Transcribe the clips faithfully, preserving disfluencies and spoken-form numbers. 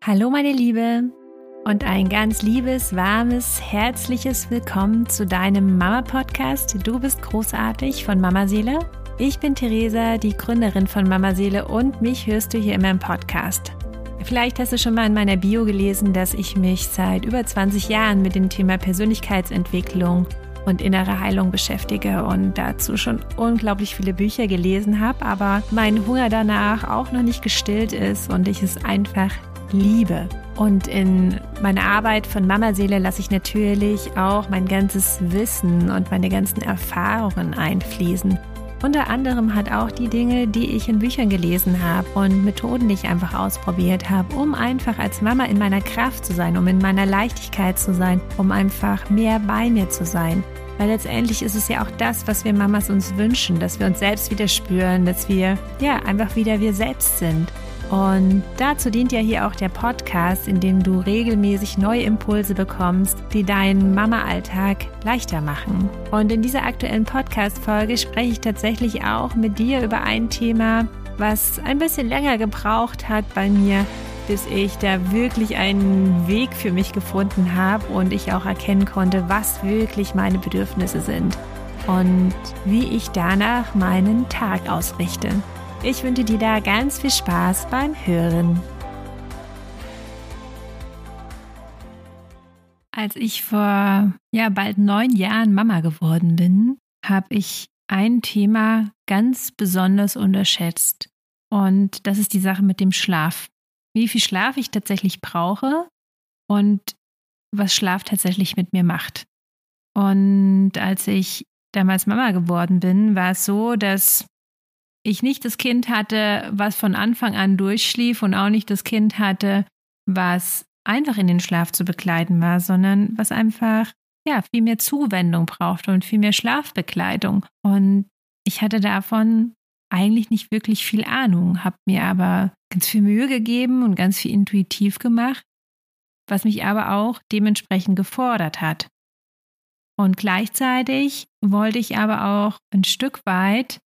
Hallo meine Liebe und ein ganz liebes, warmes, herzliches Willkommen zu deinem Mama-Podcast Du bist großartig von Mama Seele. Ich bin Theresa, die Gründerin von Mama Seele und mich hörst du hier in meinem Podcast. Vielleicht hast du schon mal in meiner Bio gelesen, dass ich mich seit über zwanzig Jahren mit dem Thema Persönlichkeitsentwicklung und innere Heilung beschäftige und dazu schon unglaublich viele Bücher gelesen habe, aber mein Hunger danach auch noch nicht gestillt ist und ich es einfach liebe. Und in meiner Arbeit von Mama Seele lasse ich natürlich auch mein ganzes Wissen und meine ganzen Erfahrungen einfließen. Unter anderem hat auch die Dinge, die ich in Büchern gelesen habe und Methoden, die ich einfach ausprobiert habe, um einfach als Mama in meiner Kraft zu sein, um in meiner Leichtigkeit zu sein, um einfach mehr bei mir zu sein. Weil letztendlich ist es ja auch das, was wir Mamas uns wünschen, dass wir uns selbst wieder spüren, dass wir ja einfach wieder wir selbst sind. Und dazu dient ja hier auch der Podcast, in dem du regelmäßig neue Impulse bekommst, die deinen Mama-Alltag leichter machen. Und in dieser aktuellen Podcast-Folge spreche ich tatsächlich auch mit dir über ein Thema, was ein bisschen länger gebraucht hat bei mir, bis ich da wirklich einen Weg für mich gefunden habe und ich auch erkennen konnte, was wirklich meine Bedürfnisse sind und wie ich danach meinen Tag ausrichte. Ich wünsche dir da ganz viel Spaß beim Hören. Als ich vor ja, bald neun Jahren Mama geworden bin, habe ich ein Thema ganz besonders unterschätzt. Und das ist die Sache mit dem Schlaf. Wie viel Schlaf ich tatsächlich brauche und was Schlaf tatsächlich mit mir macht. Und als ich damals Mama geworden bin, war es so, dass ich nicht das Kind hatte, was von Anfang an durchschlief und auch nicht das Kind hatte, was einfach in den Schlaf zu begleiten war, sondern was einfach ja, viel mehr Zuwendung brauchte und viel mehr Schlafbegleitung. Und ich hatte davon eigentlich nicht wirklich viel Ahnung, habe mir aber ganz viel Mühe gegeben und ganz viel intuitiv gemacht, was mich aber auch dementsprechend gefordert hat. Und gleichzeitig wollte ich aber auch ein Stück weit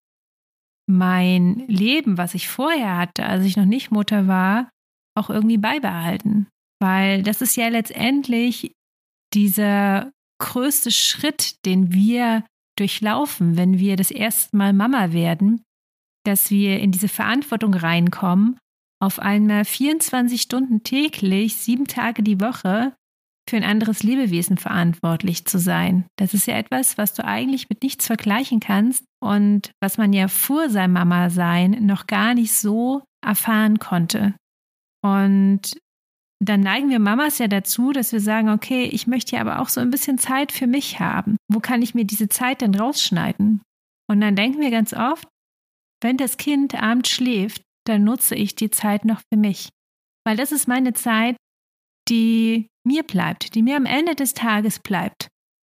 mein Leben, was ich vorher hatte, als ich noch nicht Mutter war, auch irgendwie beibehalten. Weil das ist ja letztendlich dieser größte Schritt, den wir durchlaufen, wenn wir das erste Mal Mama werden, dass wir in diese Verantwortung reinkommen, auf einmal vierundzwanzig Stunden täglich, sieben Tage die Woche für ein anderes Lebewesen verantwortlich zu sein. Das ist ja etwas, was du eigentlich mit nichts vergleichen kannst und was man ja vor seinem Mama-Sein noch gar nicht so erfahren konnte. Und dann neigen wir Mamas ja dazu, dass wir sagen, okay, ich möchte ja aber auch so ein bisschen Zeit für mich haben. Wo kann ich mir diese Zeit denn rausschneiden? Und dann denken wir ganz oft, wenn das Kind abends schläft, dann nutze ich die Zeit noch für mich. Weil das ist meine Zeit, die mir bleibt, die mir am Ende des Tages bleibt.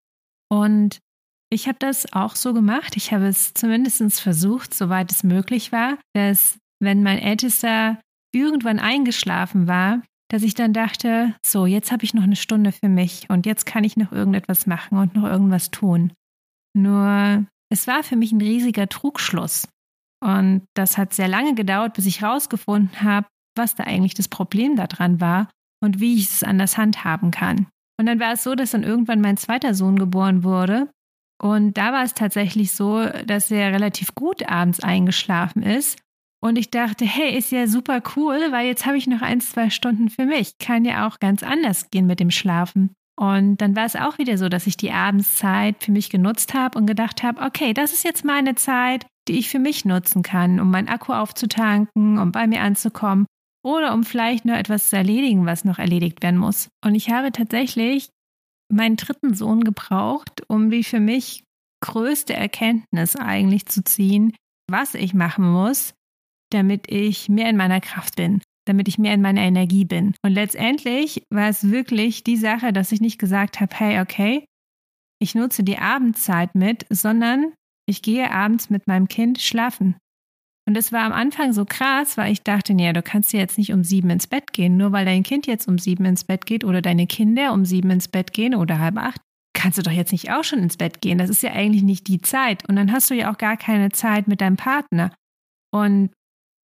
Und ich habe das auch so gemacht. Ich habe es zumindest versucht, soweit es möglich war, dass wenn mein Ältester irgendwann eingeschlafen war, dass ich dann dachte, so, jetzt habe ich noch eine Stunde für mich und jetzt kann ich noch irgendetwas machen und noch irgendwas tun. Nur, es war für mich ein riesiger Trugschluss. Und das hat sehr lange gedauert, bis ich rausgefunden habe, was da eigentlich das Problem daran war und wie ich es anders handhaben kann. Und dann war es so, dass dann irgendwann mein zweiter Sohn geboren wurde. Und da war es tatsächlich so, dass er relativ gut abends eingeschlafen ist. Und ich dachte, hey, ist ja super cool, weil jetzt habe ich noch ein, zwei Stunden für mich. Kann ja auch ganz anders gehen mit dem Schlafen. Und dann war es auch wieder so, dass ich die Abendszeit für mich genutzt habe und gedacht habe, okay, das ist jetzt meine Zeit, die ich für mich nutzen kann, um meinen Akku aufzutanken, um bei mir anzukommen oder um vielleicht noch etwas zu erledigen, was noch erledigt werden muss. Und ich habe tatsächlich meinen dritten Sohn gebraucht, um die für mich größte Erkenntnis eigentlich zu ziehen, was ich machen muss, damit ich mehr in meiner Kraft bin, damit ich mehr in meiner Energie bin. Und letztendlich war es wirklich die Sache, dass ich nicht gesagt habe, hey, okay, ich nutze die Abendzeit mit, sondern ich gehe abends mit meinem Kind schlafen. Und das war am Anfang so krass, weil ich dachte, naja, du kannst ja jetzt nicht um sieben ins Bett gehen, nur weil dein Kind jetzt um sieben ins Bett geht oder deine Kinder um sieben ins Bett gehen oder halb acht, kannst du doch jetzt nicht auch schon ins Bett gehen. Das ist ja eigentlich nicht die Zeit. Und dann hast du ja auch gar keine Zeit mit deinem Partner. Und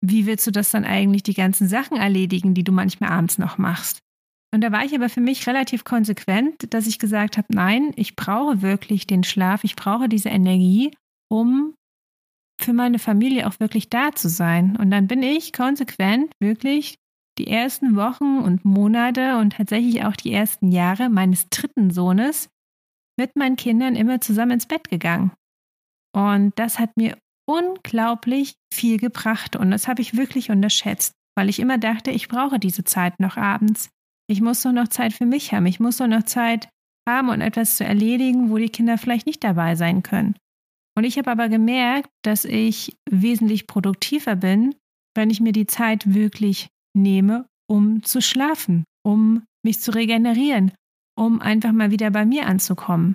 wie willst du das dann eigentlich, die ganzen Sachen erledigen, die du manchmal abends noch machst? Und da war ich aber für mich relativ konsequent, dass ich gesagt habe, nein, ich brauche wirklich den Schlaf, ich brauche diese Energie, um für meine Familie auch wirklich da zu sein. Und dann bin ich konsequent wirklich die ersten Wochen und Monate und tatsächlich auch die ersten Jahre meines dritten Sohnes mit meinen Kindern immer zusammen ins Bett gegangen. Und das hat mir unglaublich viel gebracht und das habe ich wirklich unterschätzt, weil ich immer dachte, ich brauche diese Zeit noch abends. Ich muss doch noch Zeit für mich haben. Ich muss doch noch Zeit haben und etwas zu erledigen, wo die Kinder vielleicht nicht dabei sein können. Und ich habe aber gemerkt, dass ich wesentlich produktiver bin, wenn ich mir die Zeit wirklich nehme, um zu schlafen, um mich zu regenerieren, um einfach mal wieder bei mir anzukommen.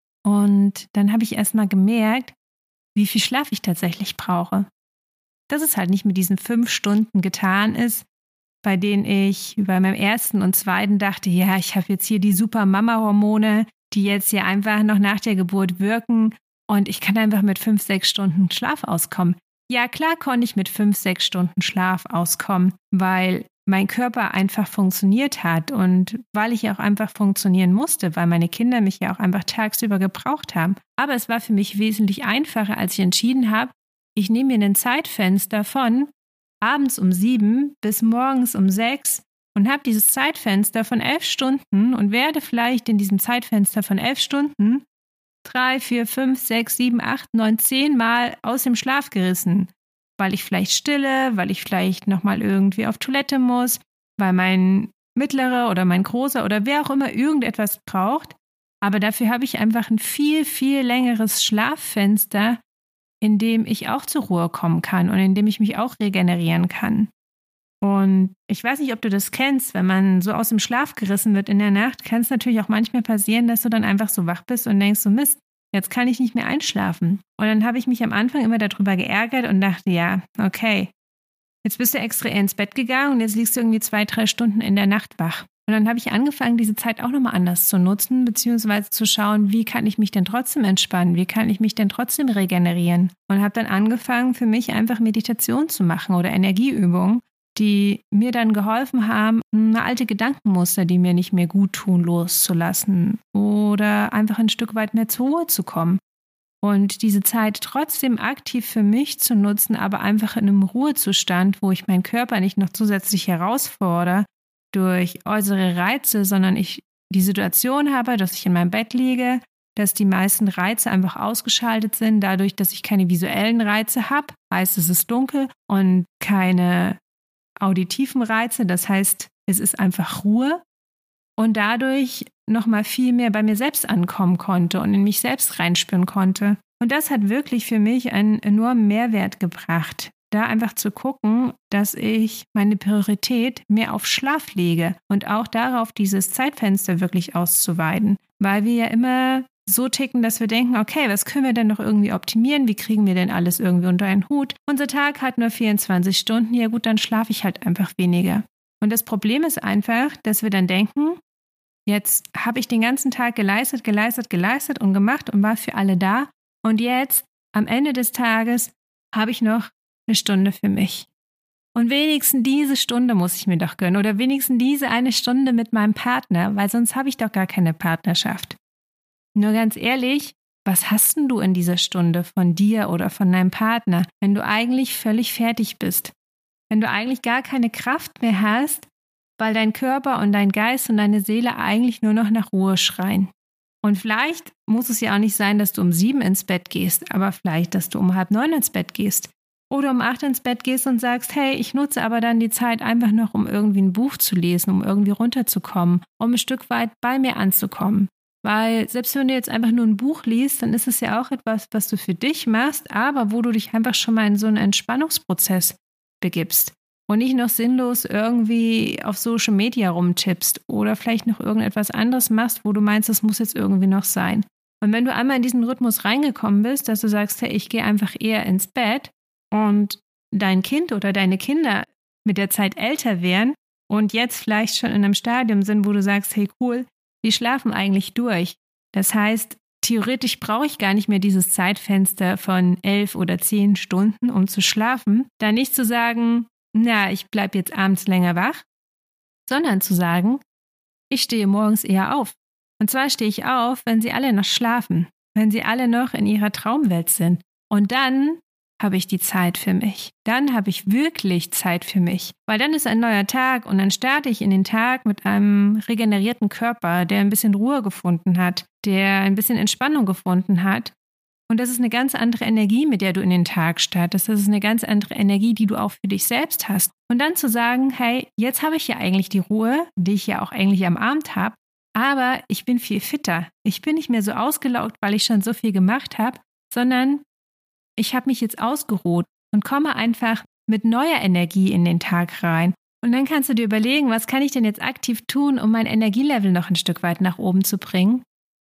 Und dann habe ich erst mal gemerkt, wie viel Schlaf ich tatsächlich brauche. Dass es halt nicht mit diesen fünf Stunden getan ist, bei denen ich bei meinem ersten und zweiten dachte, ja, ich habe jetzt hier die super Mama-Hormone, die jetzt hier einfach noch nach der Geburt wirken und ich kann einfach mit fünf, sechs Stunden Schlaf auskommen. Ja, klar konnte ich mit fünf, sechs Stunden Schlaf auskommen, weil mein Körper einfach funktioniert hat und weil ich auch einfach funktionieren musste, weil meine Kinder mich ja auch einfach tagsüber gebraucht haben. Aber es war für mich wesentlich einfacher, als ich entschieden habe, ich nehme mir ein Zeitfenster von abends um sieben bis morgens um sechs und habe dieses Zeitfenster von elf Stunden und werde vielleicht in diesem Zeitfenster von elf Stunden drei, vier, fünf, sechs, sieben, acht, neun, zehn Mal aus dem Schlaf gerissen. Weil ich vielleicht stille, weil ich vielleicht nochmal irgendwie auf Toilette muss, weil mein Mittlerer oder mein Großer oder wer auch immer irgendetwas braucht. Aber dafür habe ich einfach ein viel, viel längeres Schlaffenster, in dem ich auch zur Ruhe kommen kann und in dem ich mich auch regenerieren kann. Und ich weiß nicht, ob du das kennst, wenn man so aus dem Schlaf gerissen wird in der Nacht, kann es natürlich auch manchmal passieren, dass du dann einfach so wach bist und denkst so, Mist, jetzt kann ich nicht mehr einschlafen. Und dann habe ich mich am Anfang immer darüber geärgert und dachte, ja, okay, jetzt bist du extra ins Bett gegangen und jetzt liegst du irgendwie zwei, drei Stunden in der Nacht wach. Und dann habe ich angefangen, diese Zeit auch nochmal anders zu nutzen, beziehungsweise zu schauen, wie kann ich mich denn trotzdem entspannen, wie kann ich mich denn trotzdem regenerieren. Und habe dann angefangen, für mich einfach Meditation zu machen oder Energieübungen, die mir dann geholfen haben, alte Gedankenmuster, die mir nicht mehr gut tun, loszulassen oder einfach ein Stück weit mehr zur Ruhe zu kommen. Und diese Zeit trotzdem aktiv für mich zu nutzen, aber einfach in einem Ruhezustand, wo ich meinen Körper nicht noch zusätzlich herausfordere durch äußere Reize, sondern ich die Situation habe, dass ich in meinem Bett liege, dass die meisten Reize einfach ausgeschaltet sind, dadurch, dass ich keine visuellen Reize habe, heißt es ist dunkel und keine auditiven Reize, das heißt, es ist einfach Ruhe und dadurch nochmal viel mehr bei mir selbst ankommen konnte und in mich selbst reinspüren konnte. Und das hat wirklich für mich einen enormen Mehrwert gebracht, da einfach zu gucken, dass ich meine Priorität mehr auf Schlaf lege und auch darauf, dieses Zeitfenster wirklich auszuweiten, weil wir ja immer so ticken, dass wir denken, okay, was können wir denn noch irgendwie optimieren? Wie kriegen wir denn alles irgendwie unter einen Hut? Unser Tag hat nur vierundzwanzig Stunden, ja gut, dann schlafe ich halt einfach weniger. Und das Problem ist einfach, dass wir dann denken, jetzt habe ich den ganzen Tag geleistet, geleistet, geleistet und gemacht und war für alle da. Und jetzt, am Ende des Tages, habe ich noch eine Stunde für mich. Und wenigstens diese Stunde muss ich mir doch gönnen oder wenigstens diese eine Stunde mit meinem Partner, weil sonst habe ich doch gar keine Partnerschaft. Nur ganz ehrlich, was hast denn du in dieser Stunde von dir oder von deinem Partner, wenn du eigentlich völlig fertig bist? Wenn du eigentlich gar keine Kraft mehr hast, weil dein Körper und dein Geist und deine Seele eigentlich nur noch nach Ruhe schreien. Und vielleicht muss es ja auch nicht sein, dass du um sieben ins Bett gehst, aber vielleicht, dass du um halb neun ins Bett gehst. Oder um acht ins Bett gehst und sagst, hey, ich nutze aber dann die Zeit einfach noch, um irgendwie ein Buch zu lesen, um irgendwie runterzukommen, um ein Stück weit bei mir anzukommen. Weil selbst wenn du jetzt einfach nur ein Buch liest, dann ist es ja auch etwas, was du für dich machst, aber wo du dich einfach schon mal in so einen Entspannungsprozess begibst und nicht noch sinnlos irgendwie auf Social Media rumtippst oder vielleicht noch irgendetwas anderes machst, wo du meinst, das muss jetzt irgendwie noch sein. Und wenn du einmal in diesen Rhythmus reingekommen bist, dass du sagst, hey, ich gehe einfach eher ins Bett und dein Kind oder deine Kinder mit der Zeit älter werden und jetzt vielleicht schon in einem Stadium sind, wo du sagst, hey cool, die schlafen eigentlich durch. Das heißt, theoretisch brauche ich gar nicht mehr dieses Zeitfenster von elf oder zehn Stunden, um zu schlafen. Da nicht zu sagen, na, ich bleibe jetzt abends länger wach, sondern zu sagen, ich stehe morgens eher auf. Und zwar stehe ich auf, wenn sie alle noch schlafen, wenn sie alle noch in ihrer Traumwelt sind. Und dann habe ich die Zeit für mich. Dann habe ich wirklich Zeit für mich. Weil dann ist ein neuer Tag und dann starte ich in den Tag mit einem regenerierten Körper, der ein bisschen Ruhe gefunden hat, der ein bisschen Entspannung gefunden hat. Und das ist eine ganz andere Energie, mit der du in den Tag startest. Das ist eine ganz andere Energie, die du auch für dich selbst hast. Und dann zu sagen, hey, jetzt habe ich ja eigentlich die Ruhe, die ich ja auch eigentlich am Abend habe, aber ich bin viel fitter. Ich bin nicht mehr so ausgelaugt, weil ich schon so viel gemacht habe, sondern ich habe mich jetzt ausgeruht und komme einfach mit neuer Energie in den Tag rein. Und dann kannst du dir überlegen, was kann ich denn jetzt aktiv tun, um mein Energielevel noch ein Stück weit nach oben zu bringen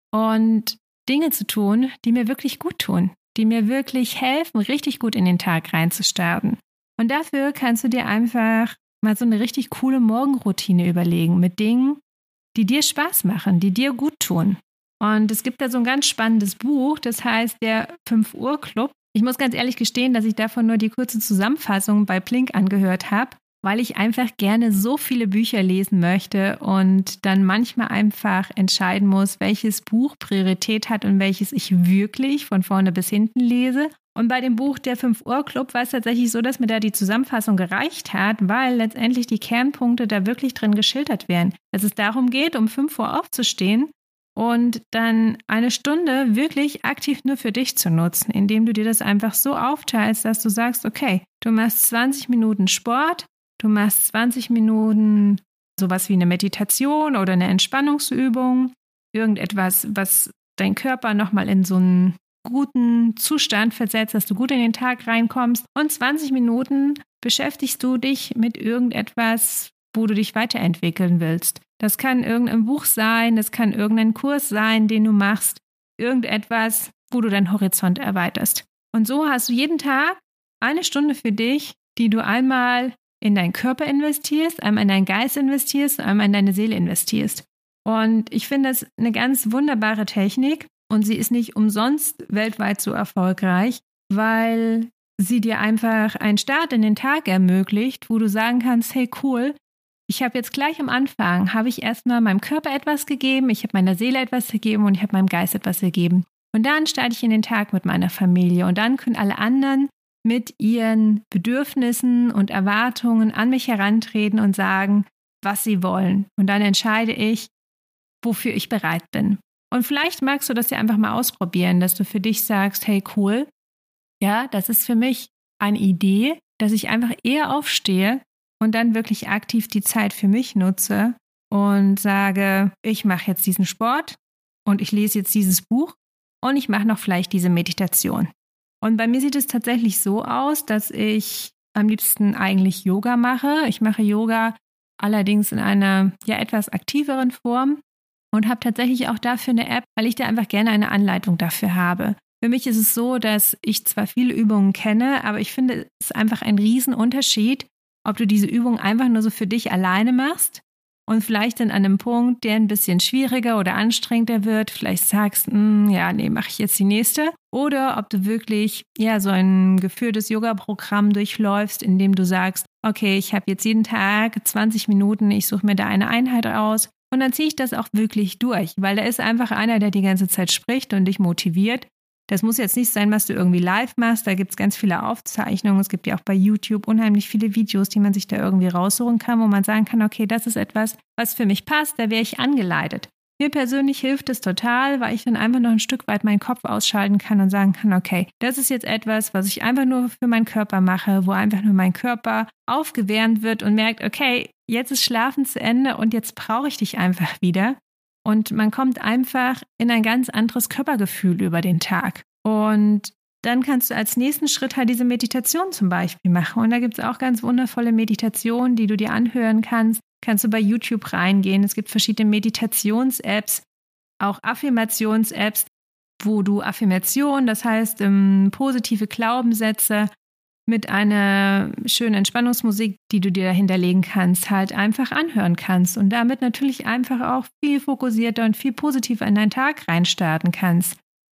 und Dinge zu tun, die mir wirklich gut tun, die mir wirklich helfen, richtig gut in den Tag reinzustarten. Und dafür kannst du dir einfach mal so eine richtig coole Morgenroutine überlegen mit Dingen, die dir Spaß machen, die dir gut tun. Und es gibt da so ein ganz spannendes Buch, das heißt der fünf Uhr Club. Ich muss ganz ehrlich gestehen, dass ich davon nur die kurze Zusammenfassung bei Plink angehört habe, weil ich einfach gerne so viele Bücher lesen möchte und dann manchmal einfach entscheiden muss, welches Buch Priorität hat und welches ich wirklich von vorne bis hinten lese. Und bei dem Buch Der fünf Uhr Club war es tatsächlich so, dass mir da die Zusammenfassung gereicht hat, weil letztendlich die Kernpunkte da wirklich drin geschildert werden. Dass es darum geht, um fünf Uhr aufzustehen und dann eine Stunde wirklich aktiv nur für dich zu nutzen, indem du dir das einfach so aufteilst, dass du sagst, okay, du machst zwanzig Minuten Sport, du machst zwanzig Minuten sowas wie eine Meditation oder eine Entspannungsübung, irgendetwas, was dein Körper nochmal in so einen guten Zustand versetzt, dass du gut in den Tag reinkommst, und zwanzig Minuten beschäftigst du dich mit irgendetwas, wo du dich weiterentwickeln willst. Das kann irgendein Buch sein, das kann irgendein Kurs sein, den du machst, irgendetwas, wo du deinen Horizont erweiterst. Und so hast du jeden Tag eine Stunde für dich, die du einmal in deinen Körper investierst, einmal in deinen Geist investierst, einmal in deine Seele investierst. Und ich finde das eine ganz wunderbare Technik und sie ist nicht umsonst weltweit so erfolgreich, weil sie dir einfach einen Start in den Tag ermöglicht, wo du sagen kannst, hey cool, ich habe jetzt gleich am Anfang, habe ich erstmal meinem Körper etwas gegeben, ich habe meiner Seele etwas gegeben und ich habe meinem Geist etwas gegeben. Und dann starte ich in den Tag mit meiner Familie und dann können alle anderen mit ihren Bedürfnissen und Erwartungen an mich herantreten und sagen, was sie wollen. Und dann entscheide ich, wofür ich bereit bin. Und vielleicht magst du das ja einfach mal ausprobieren, dass du für dich sagst, hey cool, ja, das ist für mich eine Idee, dass ich einfach eher aufstehe und dann wirklich aktiv die Zeit für mich nutze und sage, ich mache jetzt diesen Sport und ich lese jetzt dieses Buch und ich mache noch vielleicht diese Meditation. Und bei mir sieht es tatsächlich so aus, dass ich am liebsten eigentlich Yoga mache. Ich mache Yoga allerdings in einer ja etwas aktiveren Form und habe tatsächlich auch dafür eine App, weil ich da einfach gerne eine Anleitung dafür habe. Für mich ist es so, dass ich zwar viele Übungen kenne, aber ich finde, es ist einfach ein Riesenunterschied, ob du diese Übung einfach nur so für dich alleine machst und vielleicht dann an einem Punkt, der ein bisschen schwieriger oder anstrengender wird, vielleicht sagst, ja, nee, mache ich jetzt die nächste. Oder ob du wirklich ja so ein geführtes Yoga-Programm durchläufst, in dem du sagst, okay, ich habe jetzt jeden Tag zwanzig Minuten, ich suche mir da eine Einheit raus und dann ziehe ich das auch wirklich durch, weil da ist einfach einer, der die ganze Zeit spricht und dich motiviert. Das muss jetzt nicht sein, was du irgendwie live machst. Da gibt es ganz viele Aufzeichnungen. Es gibt ja auch bei YouTube unheimlich viele Videos, die man sich da irgendwie raussuchen kann, wo man sagen kann, okay, das ist etwas, was für mich passt, da wäre ich angeleitet. Mir persönlich hilft es total, weil ich dann einfach noch ein Stück weit meinen Kopf ausschalten kann und sagen kann, okay, das ist jetzt etwas, was ich einfach nur für meinen Körper mache, wo einfach nur mein Körper aufgewärmt wird und merkt, okay, jetzt ist Schlafen zu Ende und jetzt brauche ich dich einfach wieder. Und man kommt einfach in ein ganz anderes Körpergefühl über den Tag. Und dann kannst du als nächsten Schritt halt diese Meditation zum Beispiel machen. Und da gibt es auch ganz wundervolle Meditationen, die du dir anhören kannst. Kannst du bei YouTube reingehen. Es gibt verschiedene Meditations-Apps, auch Affirmations-Apps, wo du Affirmationen, das heißt ähm, positive Glaubenssätze mit einer schönen Entspannungsmusik, die du dir dahinterlegen kannst, halt einfach anhören kannst und damit natürlich einfach auch viel fokussierter und viel positiver in deinen Tag reinstarten kannst.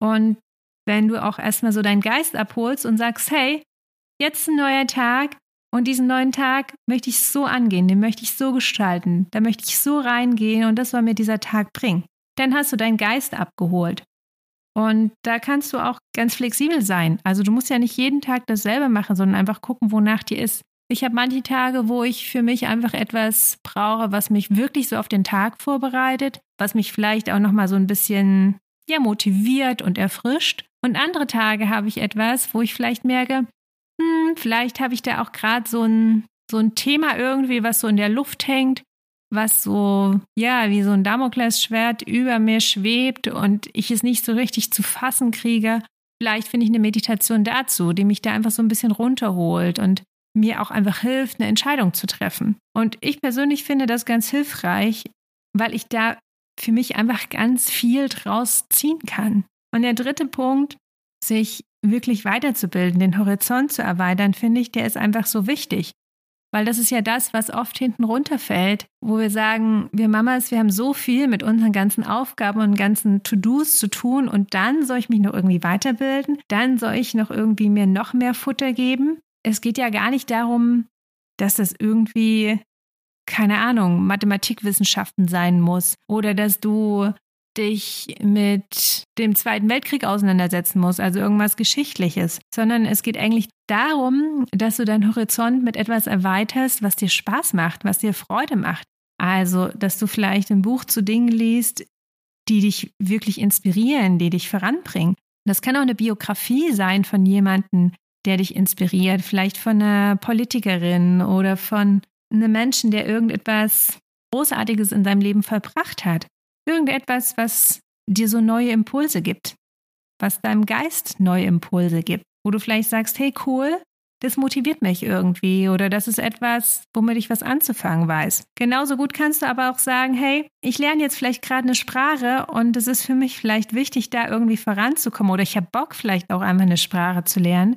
Und wenn du auch erstmal so deinen Geist abholst und sagst, hey, jetzt ein neuer Tag und diesen neuen Tag möchte ich so angehen, den möchte ich so gestalten, da möchte ich so reingehen und das soll mir dieser Tag bringen. Dann hast du deinen Geist abgeholt. Und da kannst du auch ganz flexibel sein. Also du musst ja nicht jeden Tag dasselbe machen, sondern einfach gucken, wonach dir ist. Ich habe manche Tage, wo ich für mich einfach etwas brauche, was mich wirklich so auf den Tag vorbereitet, was mich vielleicht auch nochmal so ein bisschen ja, motiviert und erfrischt. Und andere Tage habe ich etwas, wo ich vielleicht merke, hm, vielleicht habe ich da auch gerade so ein, so ein Thema irgendwie, was so in der Luft hängt, was so, ja, wie so ein Damoklesschwert über mir schwebt und ich es nicht so richtig zu fassen kriege. Vielleicht finde ich eine Meditation dazu, die mich da einfach so ein bisschen runterholt und mir auch einfach hilft, eine Entscheidung zu treffen. Und ich persönlich finde das ganz hilfreich, weil ich da für mich einfach ganz viel draus ziehen kann. Und der dritte Punkt, sich wirklich weiterzubilden, den Horizont zu erweitern, finde ich, der ist einfach so wichtig. Weil das ist ja das, was oft hinten runterfällt, wo wir sagen, wir Mamas, wir haben so viel mit unseren ganzen Aufgaben und ganzen To-Dos zu tun und dann soll ich mich noch irgendwie weiterbilden, dann soll ich noch irgendwie mir noch mehr Futter geben. Es geht ja gar nicht darum, dass das irgendwie, keine Ahnung, Mathematikwissenschaften sein muss oder dass du dich mit dem Zweiten Weltkrieg auseinandersetzen musst, also irgendwas Geschichtliches, sondern es geht eigentlich darum, dass du deinen Horizont mit etwas erweiterst, was dir Spaß macht, was dir Freude macht. Also, dass du vielleicht ein Buch zu Dingen liest, die dich wirklich inspirieren, die dich voranbringen. Das kann auch eine Biografie sein von jemandem, der dich inspiriert, vielleicht von einer Politikerin oder von einem Menschen, der irgendetwas Großartiges in seinem Leben vollbracht hat. Irgendetwas, was dir so neue Impulse gibt, was deinem Geist neue Impulse gibt, wo du vielleicht sagst, hey cool, das motiviert mich irgendwie oder das ist etwas, womit ich was anzufangen weiß. Genauso gut kannst du aber auch sagen, hey, ich lerne jetzt vielleicht gerade eine Sprache und es ist für mich vielleicht wichtig, da irgendwie voranzukommen oder ich habe Bock vielleicht auch einfach eine Sprache zu lernen.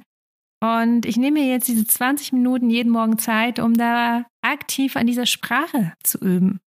Und ich nehme mir jetzt diese zwanzig Minuten jeden Morgen Zeit, um da aktiv an dieser Sprache zu üben.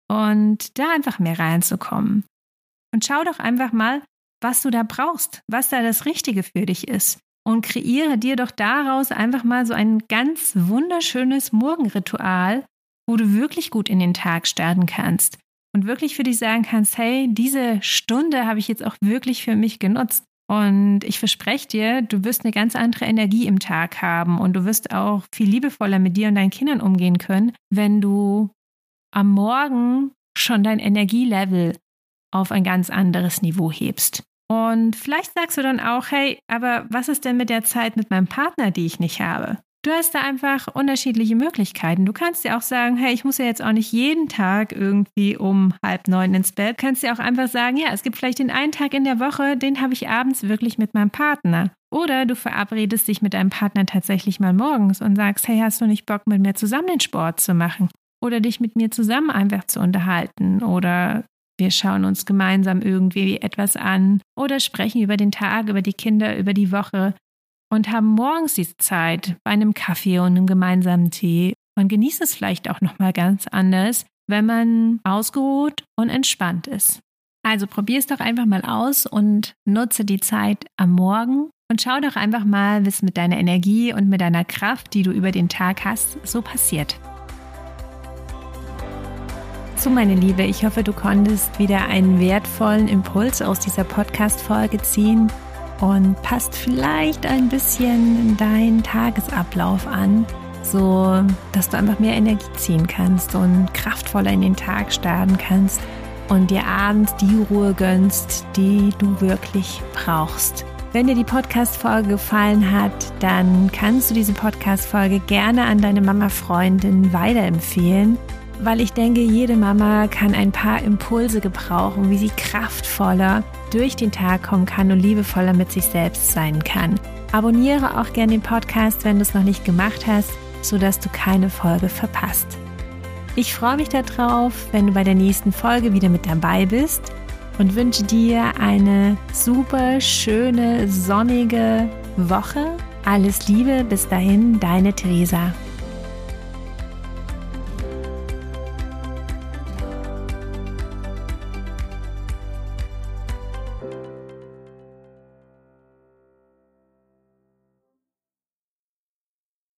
Und da einfach mehr reinzukommen. Und schau doch einfach mal, was du da brauchst, was da das Richtige für dich ist. Und kreiere dir doch daraus einfach mal so ein ganz wunderschönes Morgenritual, wo du wirklich gut in den Tag starten kannst. Und wirklich für dich sagen kannst, hey, diese Stunde habe ich jetzt auch wirklich für mich genutzt. Und ich verspreche dir, du wirst eine ganz andere Energie im Tag haben. Und du wirst auch viel liebevoller mit dir und deinen Kindern umgehen können, wenn du am Morgen schon dein Energielevel auf ein ganz anderes Niveau hebst. Und vielleicht sagst du dann auch, hey, aber was ist denn mit der Zeit mit meinem Partner, die ich nicht habe? Du hast da einfach unterschiedliche Möglichkeiten. Du kannst dir auch sagen, hey, ich muss ja jetzt auch nicht jeden Tag irgendwie um halb neun ins Bett. Du kannst dir auch einfach sagen, ja, es gibt vielleicht den einen Tag in der Woche, den habe ich abends wirklich mit meinem Partner. Oder du verabredest dich mit deinem Partner tatsächlich mal morgens und sagst, hey, hast du nicht Bock, mit mir zusammen den Sport zu machen? Oder dich mit mir zusammen einfach zu unterhalten. Oder wir schauen uns gemeinsam irgendwie etwas an. Oder sprechen über den Tag, über die Kinder, über die Woche. Und haben morgens diese Zeit bei einem Kaffee und einem gemeinsamen Tee. Man genießt es vielleicht auch nochmal ganz anders, wenn man ausgeruht und entspannt ist. Also probier es doch einfach mal aus und nutze die Zeit am Morgen. Und schau doch einfach mal, was mit deiner Energie und mit deiner Kraft, die du über den Tag hast, so passiert. So, meine Liebe, ich hoffe, du konntest wieder einen wertvollen Impuls aus dieser Podcast-Folge ziehen und passt vielleicht ein bisschen deinen Tagesablauf an, so dass du einfach mehr Energie ziehen kannst und kraftvoller in den Tag starten kannst und dir abends die Ruhe gönnst, die du wirklich brauchst. Wenn dir die Podcast-Folge gefallen hat, dann kannst du diese Podcast-Folge gerne an deine Mama-Freundin weiterempfehlen, weil ich denke, jede Mama kann ein paar Impulse gebrauchen, wie sie kraftvoller durch den Tag kommen kann und liebevoller mit sich selbst sein kann. Abonniere auch gerne den Podcast, wenn du es noch nicht gemacht hast, sodass du keine Folge verpasst. Ich freue mich darauf, wenn du bei der nächsten Folge wieder mit dabei bist und wünsche dir eine super schöne, sonnige Woche. Alles Liebe, bis dahin, deine Theresa.